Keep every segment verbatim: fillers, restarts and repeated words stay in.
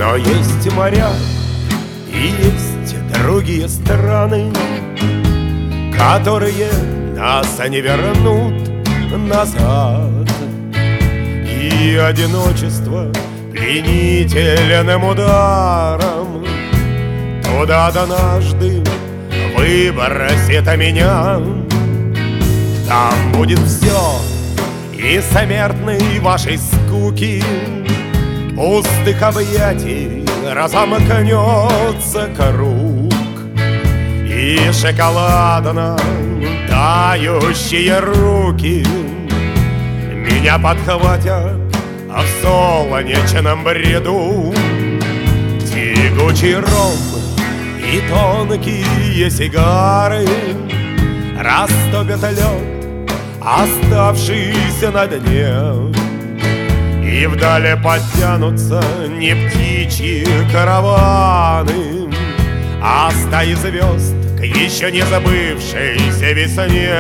Но есть моря и есть другие страны, которые нас не вернут назад. И одиночество пленительным ударом туда однажды выбросит меня. Там будет все и смертной вашей скуки, пустых объятий разомкнется круг, и шоколадно тающие руки меня подхватят в солнечном бреду. Тягучий ром и тонкие сигары растопят лед, оставшийся на дне, и вдали подтянутся не птичьи караваны, а стаи звезд к еще не забывшейся весне.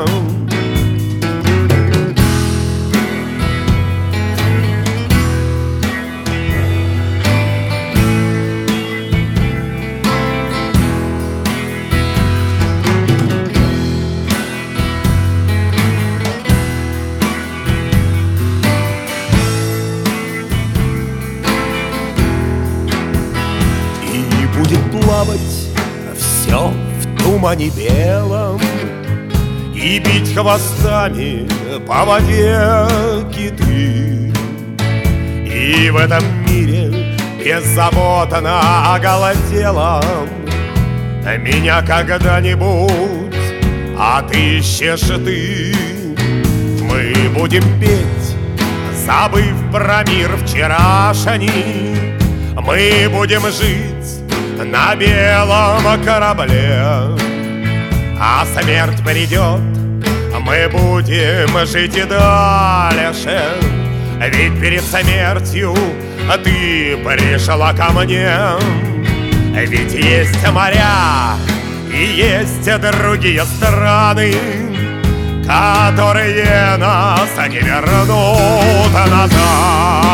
Будет плавать все в тумане белом и бить хвостами по воде киты. И в этом мире беззаботно оголоделом меня когда-нибудь отыщешь ты. Мы будем петь, забыв про мир вчерашний. Мы будем жить на белом корабле, а смерть придет, мы будем жить и дальше. Ведь перед смертью ты пришла ко мне. Ведь есть моря и есть другие страны, которые нас не вернут назад.